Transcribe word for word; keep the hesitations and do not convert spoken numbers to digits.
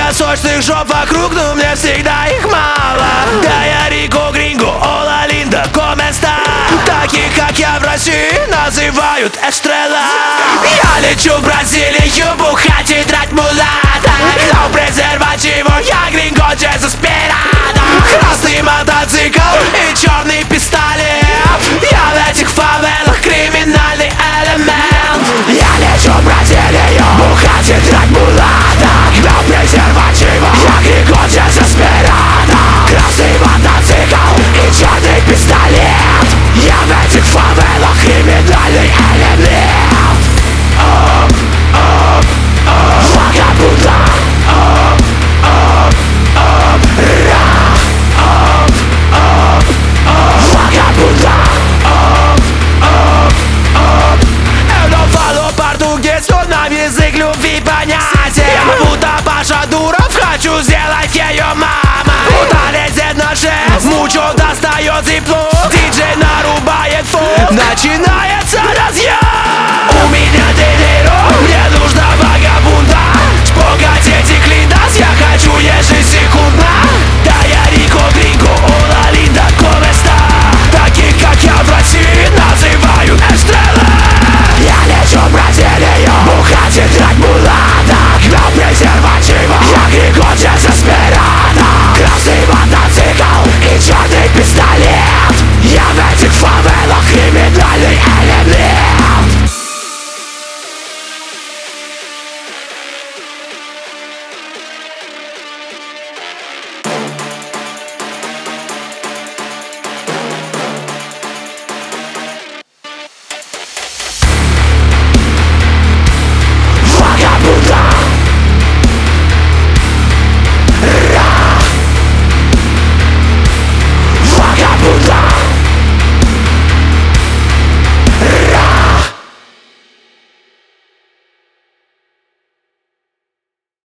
Восточных жоп вокруг, но мне всегда их мало. Да я Рико, Гринго, Ола, Линда, Коменста. Таких, как я, в России называют Эстрела. Я лечу в Бразилию, бухать и драть мулата. Но в презервативах я Гринго, Дезеспирадо. Красный мотоцикл и черный пистолет. Я в этих фавелах криминальный элемент. Я лечу в Бразилию, бухать и драть мулата. Но в презервативах я Гринго, Дезеспирадо. Красный мотоцикл и черный пистолет. Я в этих фавелах криминальный элемент. Оп, оп, оп, вагабунда. Оп, оп, оп, ра. Оп, оп, оп, vagabunda. Оп, оп, оп. Eu não falo português, но нам язык любви понятен. Я будто Паша Дуров, хочу сделать ее мамой. Удалить ножи, мучо достает диплом. Диджей нарубает фон. Начинай